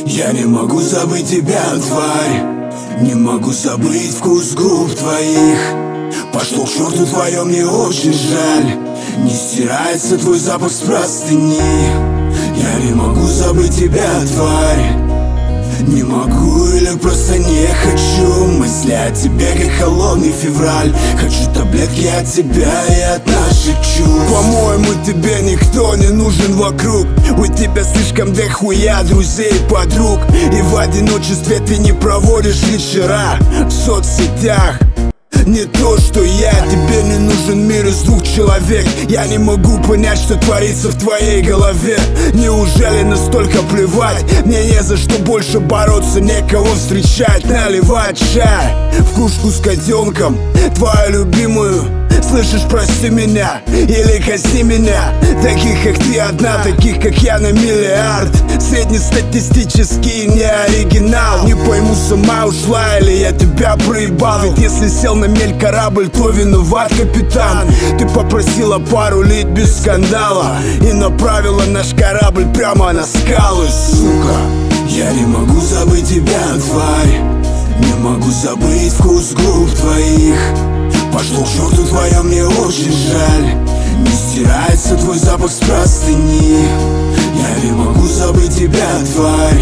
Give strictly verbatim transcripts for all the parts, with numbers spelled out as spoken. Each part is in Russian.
Я не могу забыть тебя, тварь. Не могу забыть вкус губ твоих. Пошло к черту твое, мне очень жаль. Не стирается твой запах с простыни. Я не могу забыть тебя, тварь. Не могу или просто не хочу. Мысли о тебе, как холодный февраль. Хочу таблетки от тебя и от наших чувств. По-моему, тебе никто не нужен вокруг. У тебя слишком дохуя друзей и подруг. И в одиночестве ты не проводишь вечера в соцсетях. Не то, что я, тебе не нужен мир из двух человек. Я не могу понять, что творится в твоей голове. Неужели настолько плевать? Мне не за что больше бороться, некого встречать. Наливать чай в кружку с котенком, твою любимую. Слышишь, прости меня или казни меня. Таких, как ты, одна, таких, как я, на миллиард. Среднестатистический, не оригинал. Не пойму, сама ушла или я тебя проебал. Ведь если сел на мель корабль, то виноват капитан. Ты попросила пару лет без скандала и направила наш корабль прямо на скалы, сука. Я не могу забыть тебя, тварь. Не могу забыть вкус губ твоих. Пошло к черту твое, мне очень жаль. Не стирается твой запах с простыни. Я не могу забыть тебя, тварь.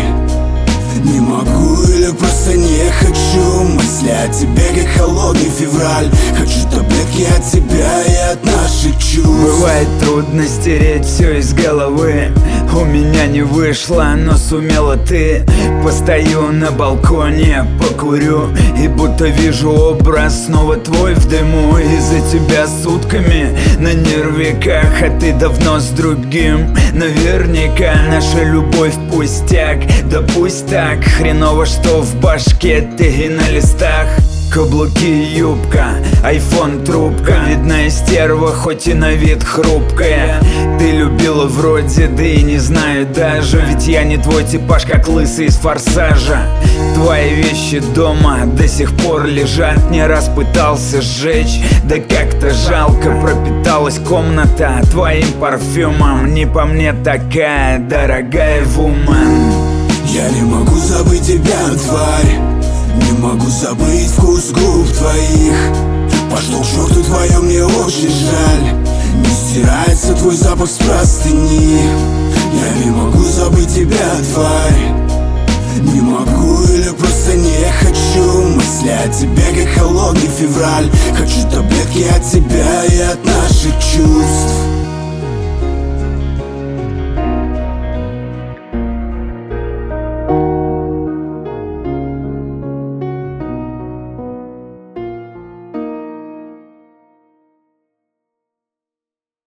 Не могу или просто не хочу. Мысли о тебе, как холодный февраль. Хочу таблетки от тебя и от наших чувств. Бывает трудно стереть все из головы. У меня не вышло, но сумела ты. Постою на балконе, покурю, и будто вижу образ снова твой в дыму. Из-за тебя сутками на нервиках, а ты давно с другим. Наверняка наша любовь пустяк. Да пусть так, хреново, что в башке ты и на листах. Каблуки, юбка, айфон, трубка. Видная стерва, хоть и на вид хрупкая. Ты любила вроде, да и не знаю даже. Ведь я не твой типаж, как лысый из Форсажа. Твои вещи дома до сих пор лежат. Не раз пытался сжечь, да как-то жалко. Пропиталась комната твоим парфюмом. Не по мне такая дорогая вумен. Я не могу забыть тебя, тварь. Не могу забыть вкус губ твоих. Пошло к черту твое, мне очень жаль. Не стирается твой запах с простыни. Я не могу забыть тебя, тварь. Не могу или просто не хочу. Мысли о тебе, как холодный февраль. Хочу таблетки от тебя и от наших чувств.